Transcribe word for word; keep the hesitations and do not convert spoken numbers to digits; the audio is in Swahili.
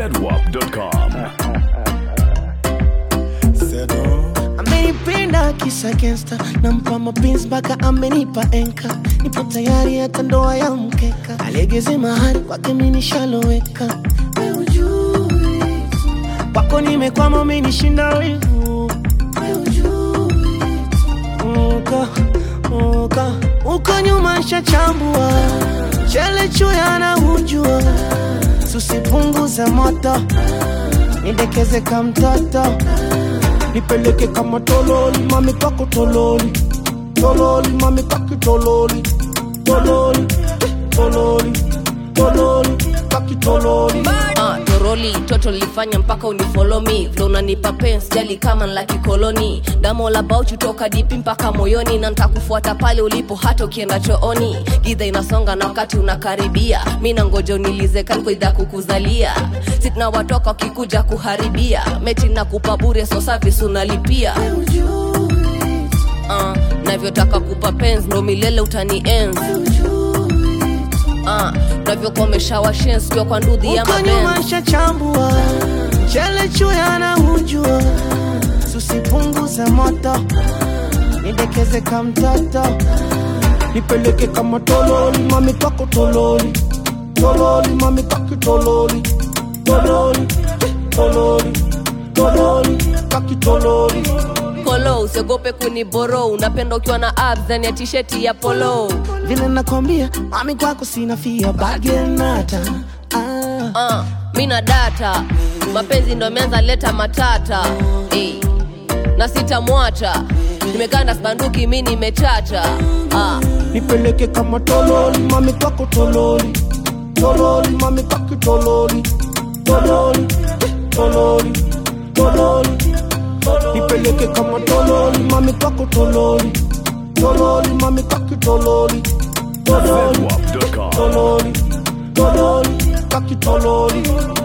zedwap dot com. Amenipenda kisa gangsta, nampa mapenzi baka amenipa enka. Nipo tayari hata ndoa ya mkeka, alegeze mahari kwake mimi nishaloweka. Wewe ujui wako nimekwama umenishinda wivu. Wewe ujui uka uka uko nyuma shachambua, chele chuya na hujua. Susipunguza moto, nidekeze kama mtoto, nipeleke kama tololi, mami kwako tololi. Tololi, mami kwako tololi. Tololi, tololi, tololi, kwako tololi. Ah, toroli, toto lifanya mpaka unifollow me. Flow unanipa pens, jali kama nlaki koloni. Damo la bauchi toka dipi mpaka moyoni. Na nitakufuata pale ulipo hata ukienda chooni. Gidha inasonga na wakati unakaribia. Mina ngoja unilize kanko idha kukuzalia. Sitna watoka wakikuja kuharibia. Meti na kupa bure so service unalipia. Ah, navyotaka kupa pens ndo milele utani enzi. Ah, navyo komesha wa shensi kwa kwa nduthi ya mabenzi. Uko nyuma shachambua, chele chuya na hujua. Susipunguza moto, nidekeze kama mtoto, nipeleke kama tololi, mami kwako tololi. Tololi, mami kwako tololi. Tololi, tololi, tololi, kwako tololi. Polo, usiogope kuniboro. Unapenda ukiwa na abs ndani ya t-shirt ya polo. Vile nakwambia, mami kwako sina fia bagenata. Ah, Ah, mina data. Mapenzi ndo menza leta matata. Eh, na sitamwacha. Nimekanda spanduki mimi nimechacha. Ah, nipeleke kama tololi, mami kwako tololi. Tololi, mami kwako tololi. Tololi, tololi, tololi, nipeleke kama tololi, mami kwako tololi. Tololi, mami kwako tololi. Tololi, zedwap dot com. tololi, tololi, kwako tololi.